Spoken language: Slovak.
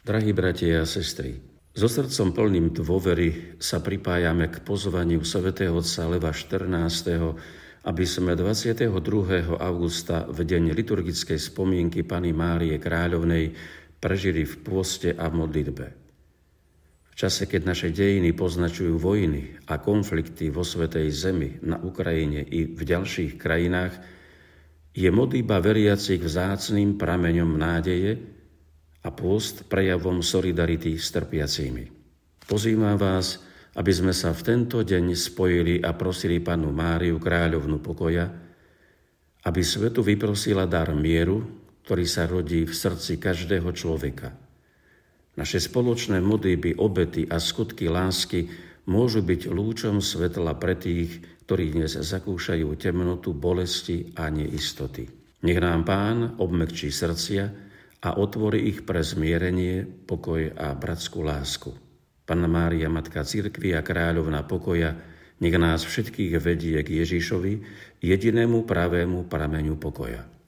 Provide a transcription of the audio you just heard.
Drahí bratia a sestry, so srdcom plným dôvery sa pripájame k pozvaniu svätého otca Leva XIV., aby sme 22. augusta v deň liturgickej spomienky Panny Márie Kráľovnej prežili v pôste a modlitbe. V čase, keď naše dejiny poznačujú vojny a konflikty vo Svätej Zemi, na Ukrajine i v ďalších krajinách, je modlitba veriacich vzácnym prameňom nádeje a pôst prejavom solidarity s trpiacimi. Pozývam vás, aby sme sa v tento deň spojili a prosili Pannu Máriu, Kráľovnu pokoja, aby svetu vyprosila dar mieru, ktorý sa rodí v srdci každého človeka. Naše spoločné modlitby, obety a skutky lásky môžu byť lúčom svetla pre tých, ktorí dnes zakúšajú temnotu, bolesti a neistoty. Nech nám Pán obmäkčí srdcia a otvorí ich pre zmierenie, pokoj a bratskú lásku. Panna Mária, Matka cirkvi a Kráľovná pokoja, nech nás všetkých vedie k Ježišovi, jedinému pravému prameňu pokoja.